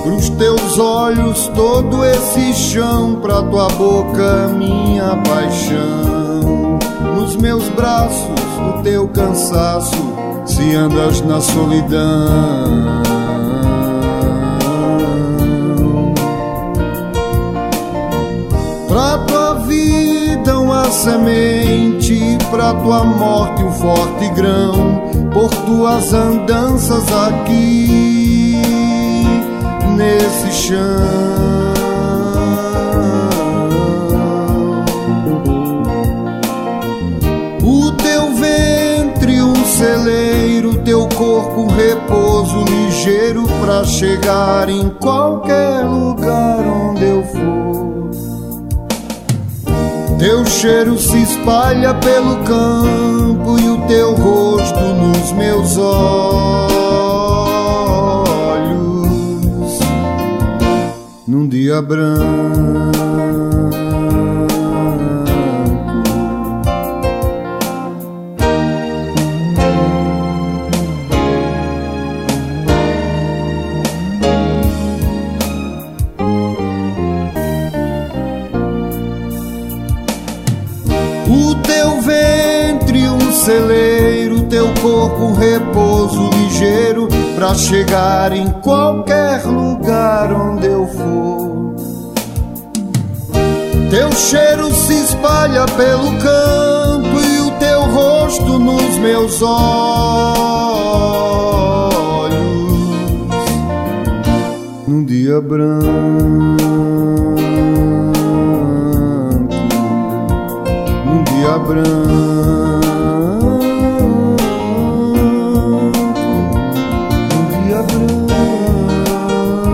Pros teus olhos todo esse chão, pra tua boca minha paixão. Nos meus braços o teu cansaço, se andas na solidão. Pra tua vida uma semente, pra tua morte um forte grão, por tuas andanças aqui nesse chão. O teu ventre um celeiro, teu corpo um repouso ligeiro, pra chegar em qualquer lugar onde eu for. Teu cheiro se espalha pelo campo e o teu rosto nos meus olhos num dia branco. O teu ventre um celeiro, teu corpo um repouso ligeiro, pra chegar em qualquer lugar onde eu for. Teu cheiro se espalha pelo campo e o teu rosto nos meus olhos num dia branco. Dia branco, dia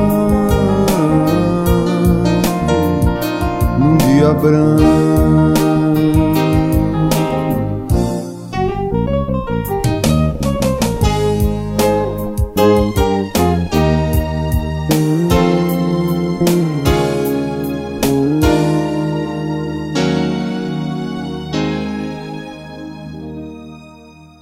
branco, dia branco.